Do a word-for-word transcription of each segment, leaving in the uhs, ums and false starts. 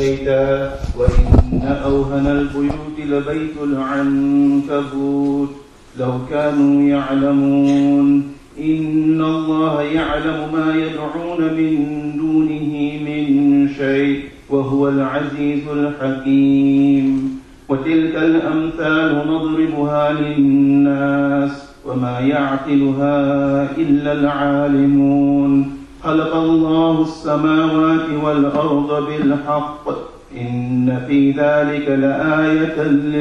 بيتا وإن أوهن البيوت لبيت العنكبوت لو كانوا يعلمون إن الله يعلم ما يدعون من دونه من شيء وهو العزيز الحكيم. وتلك الأمثال نضربها للناس وما يعقلها إلا العالمون. خلق الله السماوات والأرض بالحق إن في ذلك لآية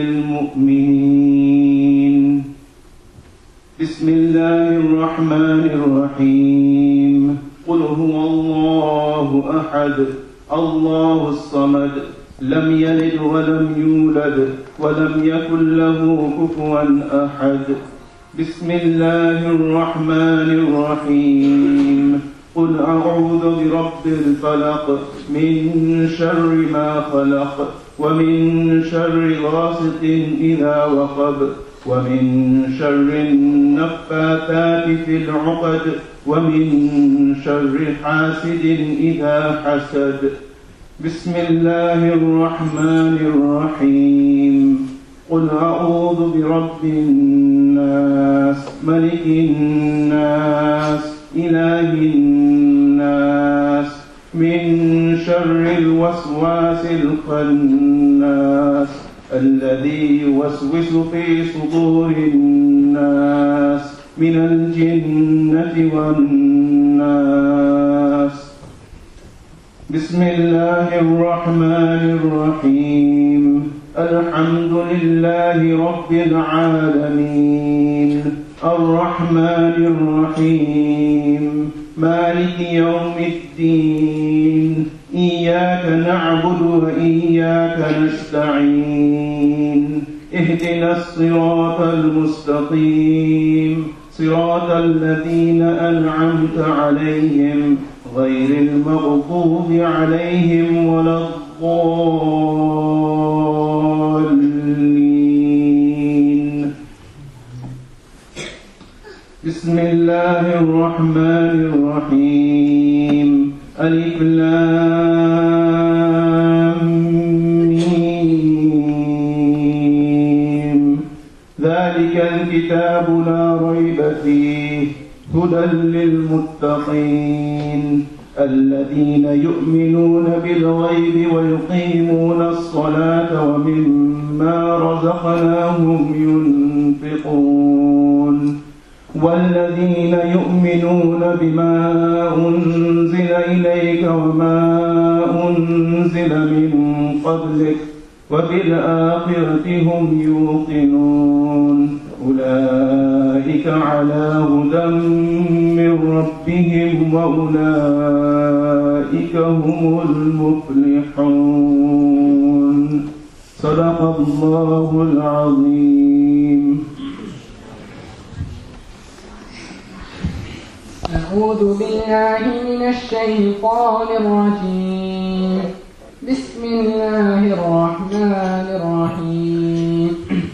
للمؤمنين. بسم الله الرحمن الرحيم. قل هو الله أحد الله الصمد لم يلد ولم يولد ولم يكن له كفوا أحد. بسم الله الرحمن الرحيم. قل أعوذ برب الفلق من شر ما خلق ومن شر غاسق إذا وقب ومن شر النفاثات في العقد ومن شر حاسد إذا حسد. بسم الله الرحمن الرحيم. قل أعوذ برب الناس ملك الناس إله الناس من شر الوسواس الخناس الذي يوسوس في صدور الناس من الجنة والناس. بسم الله الرحمن الرحيم. الحمد لله رب العالمين الرحمن الرحيم مالك يوم الدين إياك نعبد وإياك نستعين اهدنا الصراط المستقيم صراط الذين أنعمت عليهم غير المغضوب عليهم ولا الضالين. بسم الله الرحمن الرحيم. ألف لام ميم. ذلك الكتاب لا ريب فيه هدى للمتقين الذين يؤمنون بالغيب ويقيمون الصلاة ومما رزقناهم ينفقون والذين يؤمنون بما أنزل إليك وما أنزل من قبلك وبالآخرة هم يوقنون أولئك على هدى من ربهم وأولئك هم المفلحون. صدق الله العظيم. أعوذ بالله من الشيطان الرجيم. بسم الله الرحمن الرحيم.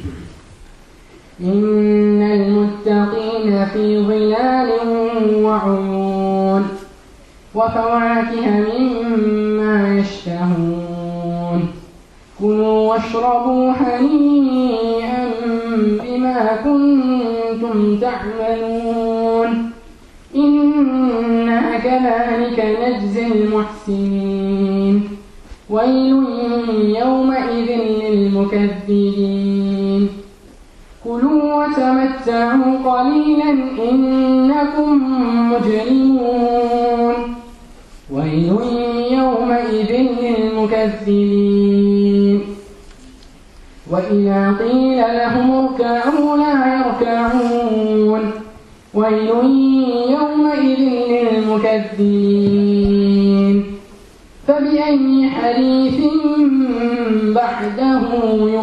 إن المتقين في ظلال وعيون وفواكه مما يشتهون كلوا واشربوا هنيئا بما كنتم تعملون إنا كذلك نجزي المحسنين ويل يومئذ للمكذبين كلوا وتمتعوا قليلا إنكم مجرمون ويل يومئذ للمكذبين وإذا قيل لهم اركعوا لا يركعون ويل يومئذ للمكذبين فبأي حديث بعده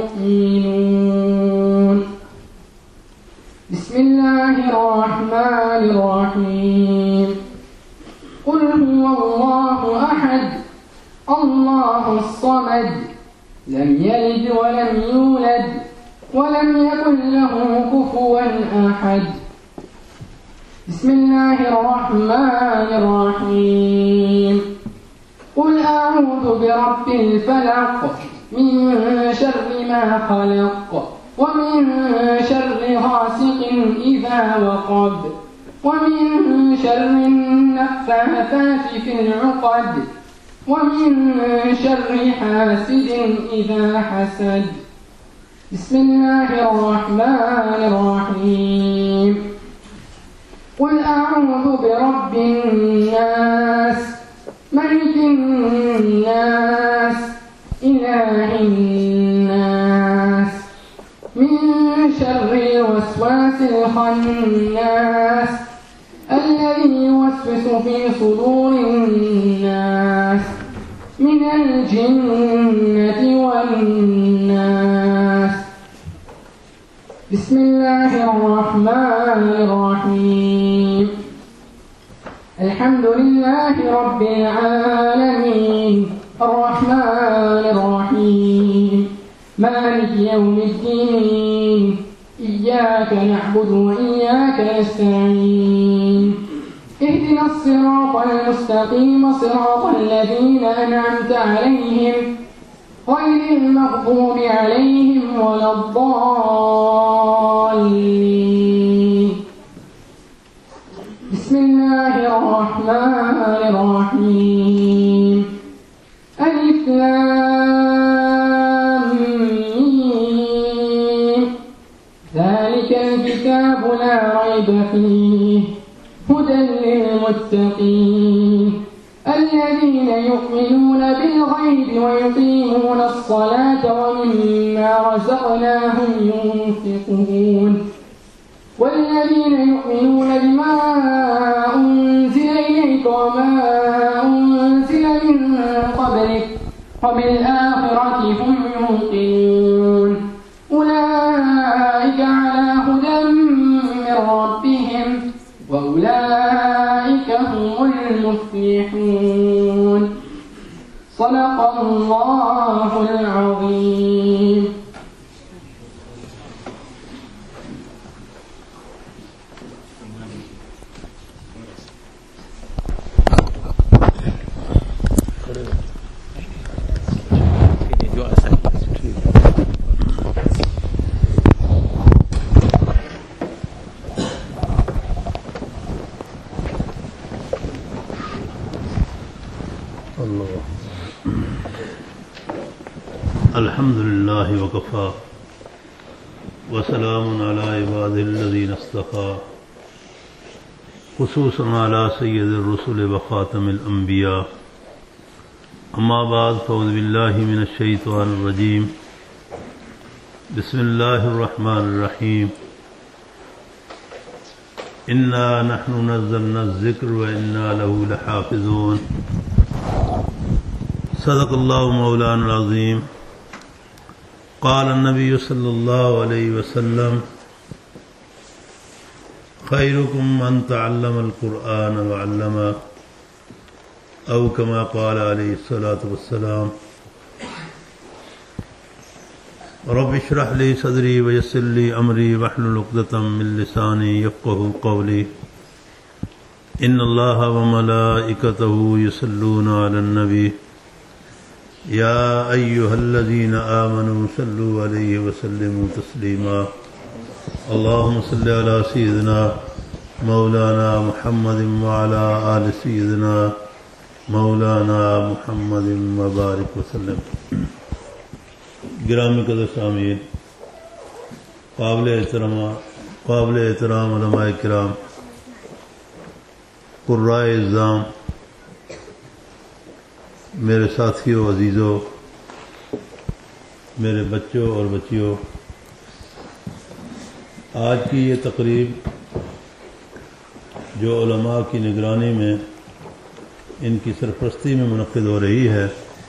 يؤمنون. بسم الله الرحمن الرحيم. قل هو الله أحد الله الصمد لم يلد ولم يولد ولم يكن له كفوا أحد. بسم الله الرحمن الرحيم. قل أعوذ برب الفلق من شر ما خلق ومن شر غاسق إذا وقب ومن شر النفاثات في العقد ومن شر حاسد إذا حسد. بسم الله الرحمن الرحيم. قل أعوذ برب الناس ملك الناس إله الناس من شر الوسواس الخناس الذي يوسوس في صدور الناس من الجنة والناس. بسم الله الرحمن الرحيم. الحمد لله رب العالمين الرحمن الرحيم مالك يوم الدين إياك نعبد وإياك نستعين اهدنا الصراط المستقيم صراط الذين أنعمت عليهم غير المغضوب عليهم ولا الضالين. بسم الله الرحمن الرحيم. ألف لام ميم ذلك الكتاب لا ريب فيه هدى للمتقين الذين يؤمنون بالغيب ويقيمون الصلاة ومما رزقناهم ينفقون والذين يؤمنون بما أنزل إليك وما أنزل من قبلك وبالآخرة هم يوقنون أولئك على هدى من ربهم وأولئك هم المفلحون. صدق الله العظيم. الحمد لله وكفى وسلام على عباده الذين اصطفى خصوصا على سيد الرسل وخاتم الأنبياء. أما بعد فأعوذ بالله من الشيطان الرجيم. بسم الله الرحمن الرحيم. إنا نحن نزلنا الذكر وإنا له لحافظون. صدق الله مولانا العظيم. قال النبي صلى الله عليه وسلم خيركم من تعلم القرآن وعلمه أو كما قال عليه الصلاة والسلام. رب اشرح لي صدري ويسر لي أمري واحلل عقدة من لساني يفقهوا قولي. إن الله وملائكته يصلون على النبي يا أيها الذين آمنوا صلوا عليه وسلموا تسليما. اللهم صل على سيدنا مولانا محمد وعلى آل سيدنا مولانا محمد وبارك وسلم. گرامی قدر سامعین، قابل احترام قابل احترام علماء کرام، قرائے اعظام، میرے ساتھیوں عزیزوں، میرے بچوں اور بچیوں، آج کی یہ تقریب جو علماء کی نگرانی میں ان کی سرپرستی میں منعقد ہو رہی ہے،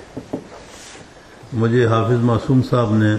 مجھے حافظ معصوم صاحب نے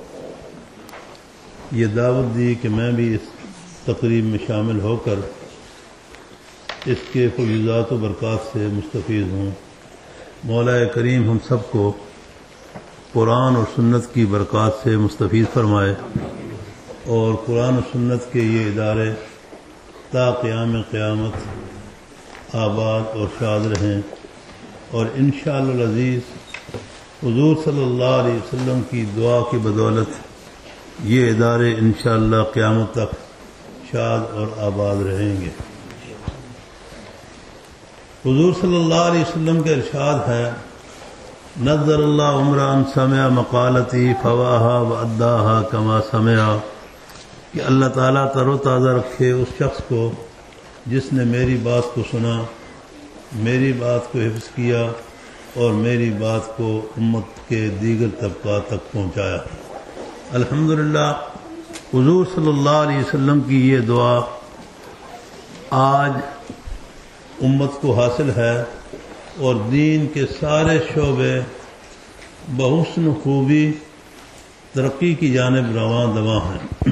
یہ دعوت دی کہ میں بھی اس تقریب میں شامل ہو کر اس کے فیوزات و برکات سے مستفید ہوں۔ مولا کریم ہم سب کو قرآن اور سنت کی برکات سے مستفید فرمائے اور قرآن و سنت کے یہ ادارے تا قیام قیامت آباد اور شاد رہیں، اور انشاءاللہ العزیز حضور صلی اللہ علیہ وسلم کی دعا کی بدولت یہ ادارے انشاءاللہ قیامت تک شاد اور آباد رہیں گے۔ حضور صلی اللہ علیہ وسلم کا ارشاد ہے، نظر اللہ عمران سمع مقالتی فواہا و اداہا کما سمع، کہ اللہ تعالیٰ تر و تازہ رکھے اس شخص کو جس نے میری بات کو سنا، میری بات کو حفظ کیا اور میری بات کو امت کے دیگر طبقات تک پہنچایا۔ الحمدللہ حضور صلی اللہ علیہ وسلم کی یہ دعا آج امت کو حاصل ہے اور دین کے سارے شعبے بحسن خوبی ترقی کی جانب رواں دواں ہیں۔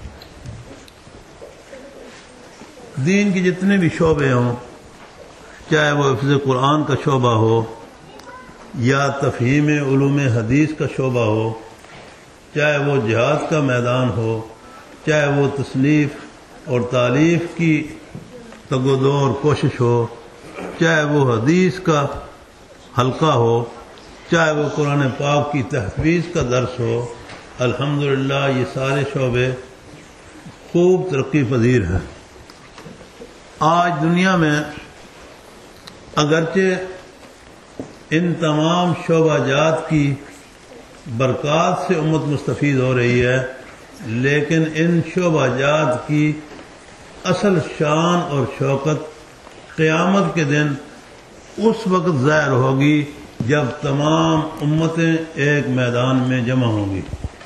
دین کے جتنے بھی شعبے ہوں، چاہے وہ حفظ قرآن کا شعبہ ہو یا تفہیم علوم حدیث کا شعبہ ہو، چاہے وہ جہاد کا میدان ہو، چاہے وہ تصنیف اور تالیف کی تگ و دو اور کوشش ہو، چاہے وہ حدیث کا حلقہ ہو، چاہے وہ قرآن پاک کی تحفیظ کا درس ہو، الحمدللہ یہ سارے شعبے خوب ترقی پذیر ہیں۔ آج دنیا میں اگرچہ ان تمام شعبہ جات کی برکات سے امت مستفید ہو رہی ہے، لیکن ان شعبہ جات کی اصل شان اور شوکت قیامت کے دن اس وقت ظاہر ہوگی جب تمام امتیں ایک میدان میں جمع ہوں گی۔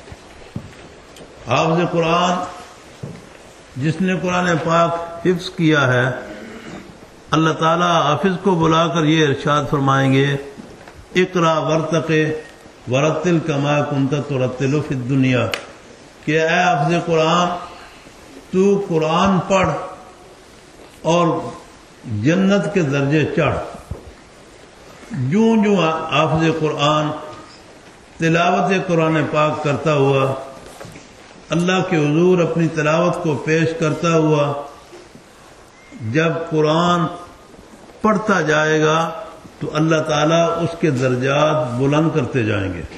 حافظ قرآن جس نے قرآن پاک حفظ کیا ہے، اللہ تعالیٰ حافظ کو بلا کر یہ ارشاد فرمائیں گے، اقرا ورتقے ورتل کما کنت ترتل فی الدنیا، کہ اے حافظ قرآن تو قرآن پڑھ اور جنت کے درجے چڑھ۔ جوں جوں حافظ قرآن تلاوت قرآن پاک کرتا ہوا، اللہ کے حضور اپنی تلاوت کو پیش کرتا ہوا، جب قرآن پڑھتا جائے گا تو اللہ تعالیٰ اس کے درجات بلند کرتے جائیں گے۔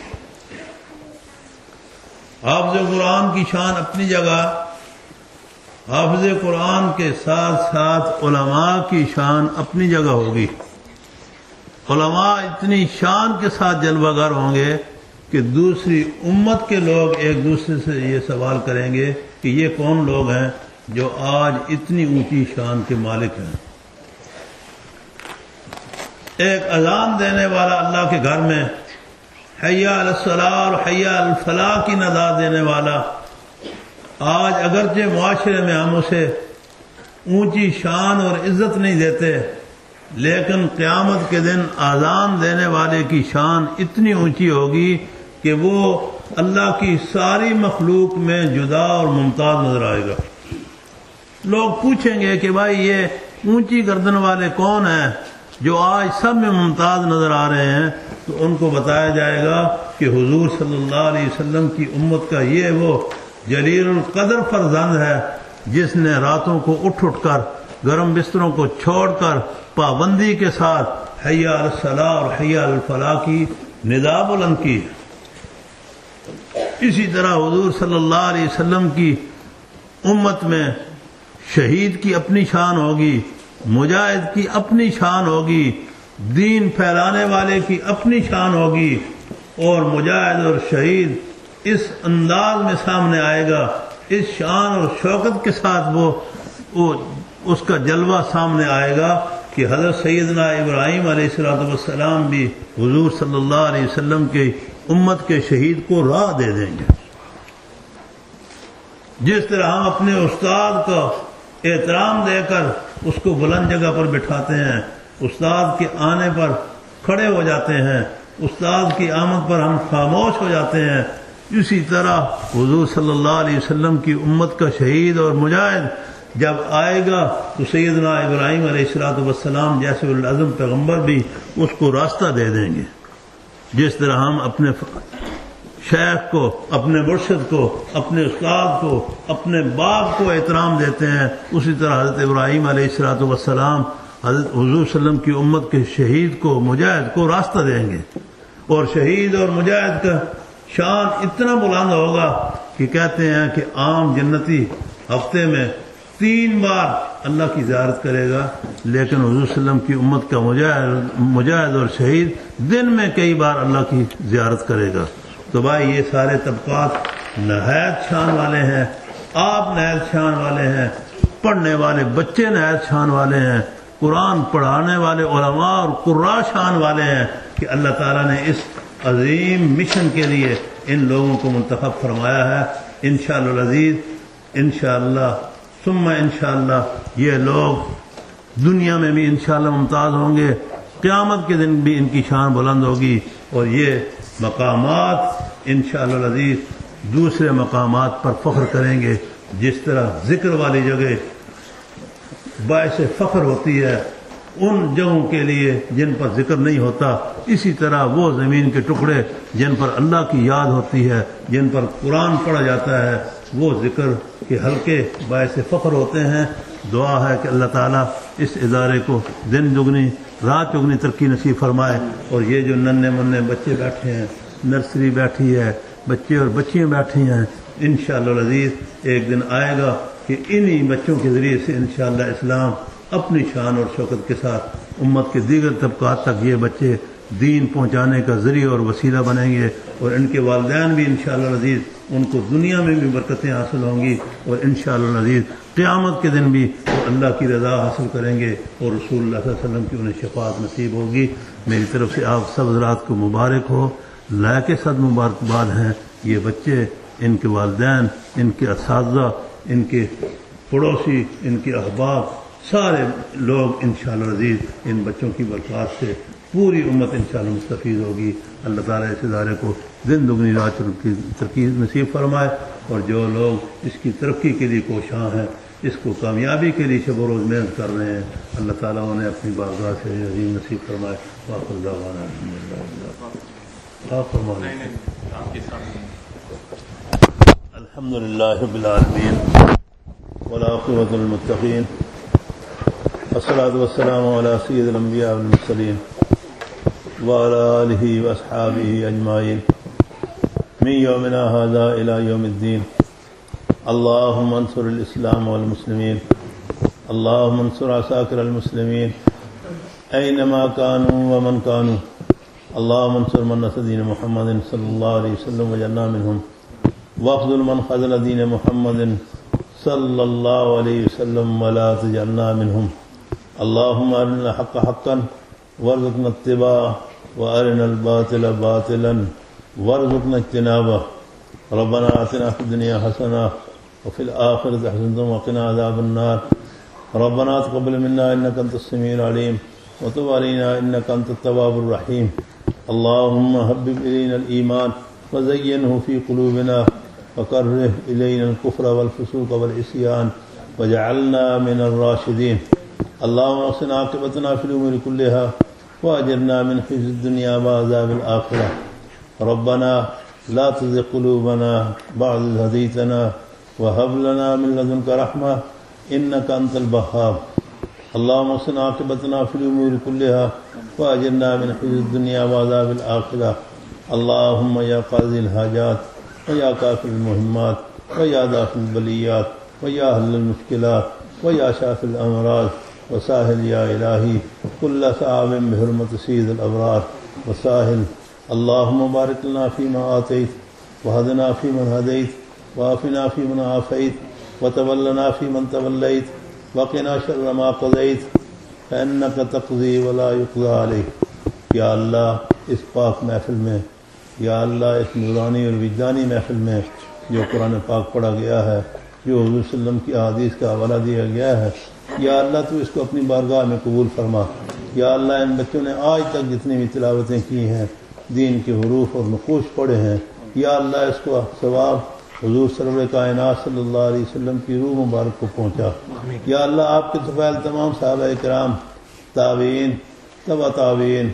حافظ قرآن کی شان اپنی جگہ، حافظ قرآن کے ساتھ ساتھ علماء کی شان اپنی جگہ ہوگی۔ علماء اتنی شان کے ساتھ جلوہ گر ہوں گے کہ دوسری امت کے لوگ ایک دوسرے سے یہ سوال کریں گے کہ یہ کون لوگ ہیں جو آج اتنی اونچی شان کے مالک ہیں۔ ایک اذان دینے والا اللہ کے گھر میں حی علی الصلاۃ اور حی علی الفلاح کی ندا دینے والا، آج اگرچہ معاشرے میں ہم اسے اونچی شان اور عزت نہیں دیتے، لیکن قیامت کے دن اذان دینے والے کی شان اتنی اونچی ہوگی کہ وہ اللہ کی ساری مخلوق میں جدا اور ممتاز نظر آئے گا۔ لوگ پوچھیں گے کہ بھائی یہ اونچی گردن والے کون ہیں جو آج سب میں ممتاز نظر آ رہے ہیں، تو ان کو بتایا جائے گا کہ حضور صلی اللہ علیہ وسلم کی امت کا یہ وہ جلیل القدر فرزند ہے جس نے راتوں کو اٹھ اٹھ کر گرم بستروں کو چھوڑ کر پابندی کے ساتھ حی علی الصلاۃ اور حی علی الفلاح کی ندا بلند کی۔ اسی طرح حضور صلی اللہ علیہ وسلم کی امت میں شہید کی اپنی شان ہوگی، مجاہد کی اپنی شان ہوگی، دین پھیلانے والے کی اپنی شان ہوگی، اور مجاہد اور شہید اس انداز میں سامنے آئے گا، اس شان اور شوکت کے ساتھ وہ, وہ اس کا جلوہ سامنے آئے گا کہ حضرت سیدنا ابراہیم علیہ الصلوۃ والسلام بھی حضور صلی اللہ علیہ وسلم کی امت کے شہید کو راہ دے دیں گے۔ جس طرح ہم اپنے استاد کو احترام دے کر اس کو بلند جگہ پر بٹھاتے ہیں، استاد کے آنے پر کھڑے ہو جاتے ہیں، استاد کی آمد پر ہم خاموش ہو جاتے ہیں، اسی طرح حضور صلی اللہ علیہ وسلم کی امت کا شہید اور مجاہد جب آئے گا تو سیدنا ابراہیم علیہ الصلوۃ والسلام جیسے العظم پیغمبر بھی اس کو راستہ دے دیں گے۔ جس طرح ہم اپنے شیخ کو، اپنے مرشد کو، اپنے استاد کو، اپنے باپ کو احترام دیتے ہیں، اسی طرح حضرت ابراہیم علیہ الصلوۃ والسلام حضرت حضور صلی اللہ علیہ وسلم کی امت کے شہید کو مجاہد کو راستہ دیں گے، اور شہید اور مجاہد کا شان اتنا بلند ہوگا کہ کہتے ہیں کہ عام جنتی ہفتے میں تین بار اللہ کی زیارت کرے گا، لیکن حضور صلی اللہ علیہ وسلم کی امت کا مجاہد مجاہد اور شہید دن میں کئی بار اللہ کی زیارت کرے گا۔ تو بھائی یہ سارے طبقات نہایت شان والے ہیں، آپ نہایت شان والے ہیں، پڑھنے والے بچے نہایت شان والے ہیں، قرآن پڑھانے والے علماء اور قراء شان والے ہیں کہ اللہ تعالیٰ نے اس عظیم مشن کے لیے ان لوگوں کو منتخب فرمایا ہے۔ انشاءاللہ العزیز، انشاءاللہ ثم انشاءاللہ یہ لوگ دنیا میں بھی انشاءاللہ ممتاز ہوں گے، قیامت کے دن بھی ان کی شان بلند ہوگی، اور یہ مقامات انشاءاللہ العزیز دوسرے مقامات پر فخر کریں گے۔ جس طرح ذکر والی جگہ باعث فخر ہوتی ہے ان جگہوں کے لیے جن پر ذکر نہیں ہوتا، اسی طرح وہ زمین کے ٹکڑے جن پر اللہ کی یاد ہوتی ہے، جن پر قرآن پڑھا جاتا ہے، وہ ذکر کے حلقے باعث فخر ہوتے ہیں۔ دعا ہے کہ اللہ تعالیٰ اس ادارے کو دن دگنی رات چگنی ترقی نصیب فرمائے، اور یہ جو ننھے منھے بچے بیٹھے ہیں، نرسری بیٹھی ہے، بچے اور بچیاں بیٹھی ہیں، انشاءاللہ العزیز ایک دن آئے گا کہ انہی بچوں کے ذریعے سے انشاءاللہ اسلام اپنی شان اور شوکت کے ساتھ امت کے دیگر طبقات تک یہ بچے دین پہنچانے کا ذریعہ اور وسیلہ بنیں گے، اور ان کے والدین بھی انشاءاللہ العزیز ان کو دنیا میں بھی برکتیں حاصل ہوں گی، اور انشاءاللہ العزیز قیامت کے دن بھی وہ اللہ کی رضا حاصل کریں گے، اور رسول اللہ صلی اللہ علیہ وسلم کی انہیں شفاعت نصیب ہوگی۔ میری طرف سے آپ سب حضرات کو مبارک ہو، لائق صد مبارکباد ہیں یہ بچے، ان کے والدین، ان کے اساتذہ، ان کے پڑوسی، ان کے احباب، سارے لوگ انشاءاللہ العزیز ان بچوں کی برکات سے پوری امت انشاءاللہ مستفید ہوگی۔ اللہ تعالیٰ اس ادارے کو دن دگنی رات کی ترقی نصیب فرمائے، اور جو لوگ اس کی ترقی کے لیے کوشاں ہیں، اس کو کامیابی کے لیے شب و روز محنت کر رہے ہیں، اللہ تعالیٰ انہیں اپنی بارگاہ سے عظیم نصیب فرمائے۔ وآخر دعوانا الحمد للہ رب العالمین والعاقبۃ للمتقین، والصلاة والسلام علی سید الانبیاء والمرسلین وعلی آلہ واصحابہ اجمعین من یومنا ھذا الی یوم الدین۔ اللہم انصر الاسلام والمسلمین، اللہم انصر عساکر المسلمین اینما کانوا ومن کانوا، اللہم انصر من نصر دین محمد صلی اللہ علیہ وسلم وجعلنا منہم، واخذل من خذل دین محمد صلی اللہ علیہ وسلم ولا تجعلنا منہم۔ اللہم ارنا الحق حقا وارزقنا اتباعہ وارنا الباطل باطلا وارزقنا اجتنابہ۔ ربنا آتنا فی الدنیا حسنہ وفی الآخرۃ حسنۃ وقنا عذاب النار۔ ربنا تقبل منا انک انت السمیع العلیم وتب علینا انک انت التواب الرحیم۔ اللہم حبب الینا الایمان وزینہ فی قلوبنا وکرہ الینا الکفر والفسوق والعصیان وجعلنا من الراشدین۔ اللہم احسن عاقبتنا فی الامور کلہا واجرنا من خزي الدنيا وعذاب الآخرة۔ ربنا لا تزغ قلوبنا بعد إذ هديتنا وهب لنا من لدنك رحمة إنك أنت الوهاب۔ اللهم احسن عاقبتنا في الأمور كلها وأجرنا من خزي الدنيا وعذاب الآخرة۔ اللهم يا قاضي الحاجات ويا كافي المهمات ويا دافع البليات ويا حل المشكلات ويا شافي الأمراض وساهل يا إلهي كل صعب بحرمة سيد الأبرار وساهل۔ اللهم بارك لنا فيما آتيت وهدنا فيمن هديت وعافنا فيمن عافيت وتولنا فيمن توليت وقنا شر ما قضيت فإنك تقضي ولا يقضى عليك۔ یا اللہ اس پاک محفل میں، یا اللہ اس نورانی اور وجدانی محفل میں جو قرآن پاک پڑھا گیا ہے، جو حضور صلی اللہ علیہ وسلم کی احادیث کا حوالہ دیا گیا ہے، یا اللہ تو اس کو اپنی بارگاہ میں قبول فرما۔ یا اللہ ان بچوں نے آج تک جتنی بھی تلاوتیں کی ہیں، دین کے حروف اور نقوش پڑھے ہیں، یا اللہ اس کو ثواب حضور سرور کائنات صلی اللہ علیہ وسلم کی روح مبارک کو پہنچا۔ یا اللہ آپ کے طفیل تمام صحابہ کرام، تابعین، تبع تابعین،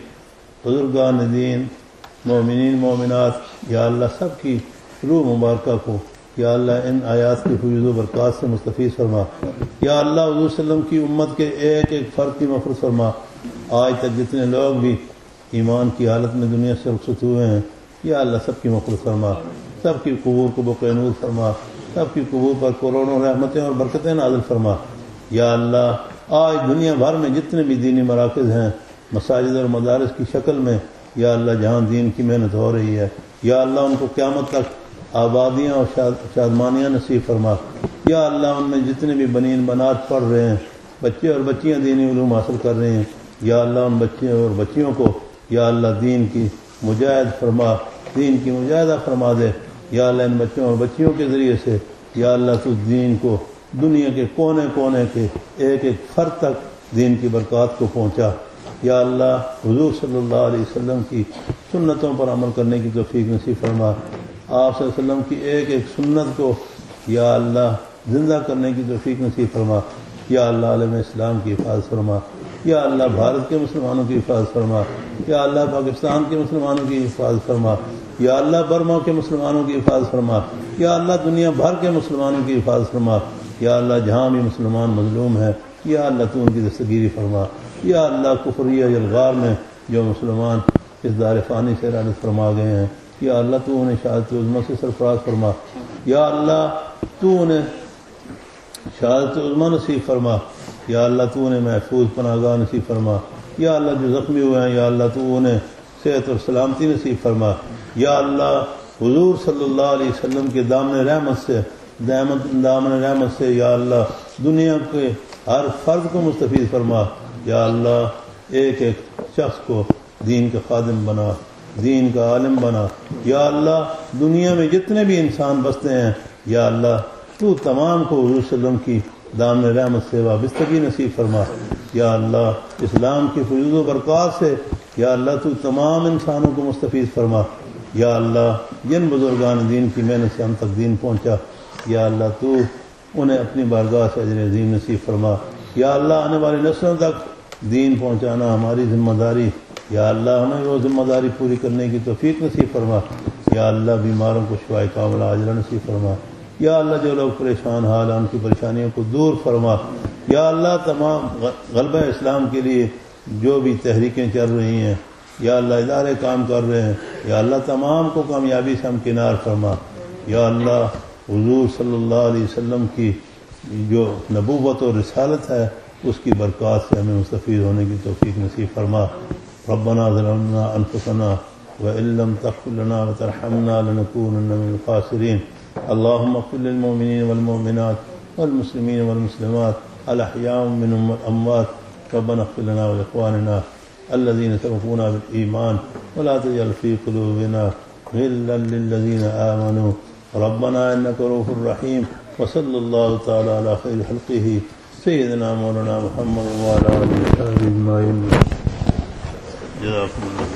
بزرگان دین، مومنین مومنات، یا اللہ سب کی روح مبارکہ کو یا اللہ ان آیات کی فیوز و برکات سے مستفیض فرما. یا اللہ حضور صلی اللہ علیہ وسلم کی امت کے ایک ایک فرد کی مغفرت فرما. آج تک جتنے لوگ بھی ایمان کی حالت میں دنیا سے رخصت ہوئے ہیں یا اللہ سب کی مغفرت فرما, سب کی قبور کو بقع نور فرما, سب کی قبور پر کروڑوں رحمتیں اور برکتیں نازل فرما. یا اللہ آج دنیا بھر میں جتنے بھی دینی مراکز ہیں مساجد اور مدارس کی شکل میں یا اللہ جہاں دین کی محنت ہو رہی ہے یا اللہ ان کو قیامت تک آبادیاں اور شادمانیاں نصیب فرما. یا اللہ ان میں جتنے بھی بنین بنات پڑھ رہے ہیں بچے اور بچیاں دینی علوم حاصل کر رہے ہیں یا اللہ ان بچے اور بچیوں کو یا اللہ دین کی مجاہد فرما, دین کی مجاہدہ فرما دے. یا اللہ ان بچوں اور بچیوں کے ذریعے سے یا اللہ تو دین کو دنیا کے کونے کونے کے ایک ایک فرد تک دین کی برکات کو پہنچا. یا اللہ حضور صلی اللہ علیہ وسلم کی سنتوں پر عمل کرنے کی توفیق نصیب فرما. آپ صلی اللہ علیہ وسلم کی ایک ایک سنت کو یا اللہ زندہ کرنے کی توفیق نصیب فرما. یا اللہ عالم اسلام کی حفاظت فرما. یا اللہ بھارت کے مسلمانوں کی حفاظت فرما. یا اللہ پاکستان کے مسلمانوں کی حفاظت فرما. یا اللہ برما کے مسلمانوں کی حفاظت فرما. یا اللہ دنیا بھر کے مسلمانوں کی حفاظت فرما. یا اللہ جہاں بھی مسلمان مظلوم ہے یا اللہ تو ان کی دستگیری فرما. یا اللہ کفریہ الغار میں جو مسلمان اس دار فانی سے رحلت فرما گئے ہیں یا اللہ تو انہیں شہادت عظمیٰ سے سرفراز فرما. یا اللہ تو انہیں شہادت عظمیٰ نصیب فرما. یا اللہ تو انہیں محفوظ پناہ گاہ نصیب فرما. یا اللہ جو زخمی ہوئے ہیں یا اللہ تو انہیں صحت اور سلامتی نصیب فرما. یا اللہ حضور صلی اللہ علیہ وسلم کے دامن رحمت سے دامن رحمت سے یا اللہ دنیا کے ہر فرد کو مستفیض فرما. یا اللہ ایک ایک شخص کو دین کا خادم بنا, دین کا عالم بنا. یا اللہ دنیا میں جتنے بھی انسان بستے ہیں یا اللہ تو تمام کو حضور صلی اللہ علیہ وسلم کی دامن رحمت سے وابستگی نصیب فرما. یا اللہ اسلام کی فیوز و برکات سے یا اللہ تو تمام انسانوں کو مستفیض فرما. یا اللہ جن بزرگان دین کی محنت سے ہم تک دین پہنچا یا اللہ تو انہیں اپنی بارگاہ سے اجر عظیم نصیب فرما. یا اللہ آنے والی نسلوں تک دین پہنچانا ہماری ذمہ داری. یا اللہ ہمیں وہ ذمہ داری پوری کرنے کی توفیق نصیب فرما. یا اللہ بیماروں کو شفائے کاملہ عاجلہ نصیب فرما. یا اللہ جو لوگ پریشان حال ہیں ان کی پریشانیوں کو دور فرما. یا اللہ تمام غلبہ اسلام کے لیے جو بھی تحریکیں چل رہی ہیں یا اللہ ادارے کام کر رہے ہیں یا اللہ تمام کو کامیابی سے ہمکنار فرما. یا اللہ حضور صلی اللہ علیہ وسلم کی جو نبوت و رسالت ہے اس کی برکات سے ہمیں مستفید ہونے کی توفیق نصیب فرما. ربنا ظلمنا انفسنا وان لم تغفر لنا وترحمنا لنكونن من الخاسرين. اللهم اغفر للمؤمنين والمؤمنات والمسلمين والمسلمات الاحياء منهم والاموات. ربنا اغفر لنا ولاخواننا الذين سبقونا بالايمان ولا تجعل في قلوبنا غلا للذين امنوا ربنا انك رؤوف رحيم. وصلى الله تعالى على خير خلقه سيدنا مولانا محمد وعلى اله وصحبه اجمعين. جزاكم الله.